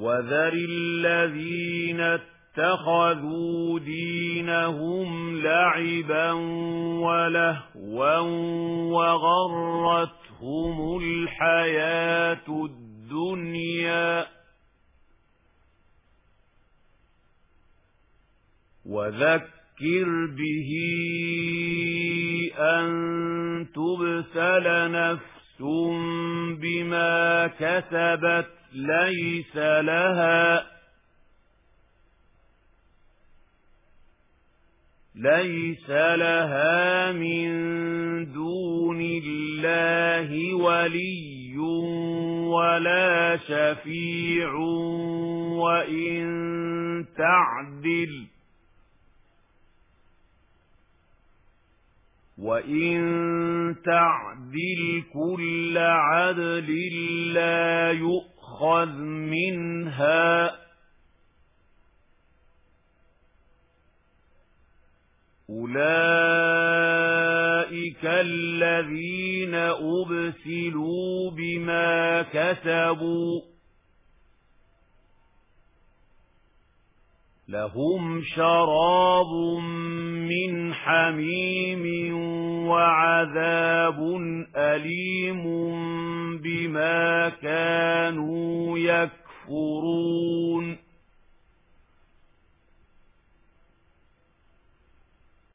وذر الذين اتخذوا دينهم لعبا ولهوا وغرتهم الحياة الدنيا وذكر به أن تبسل نفس بما كسبت ليس لها من دون الله ولي ولا شفيع وإن تعدل كل عدل لا يؤخذ منها أولئك الذين أبسلوا بما كسبوا لهم شراب من حميم وعذاب أليم بما كانوا يكفرون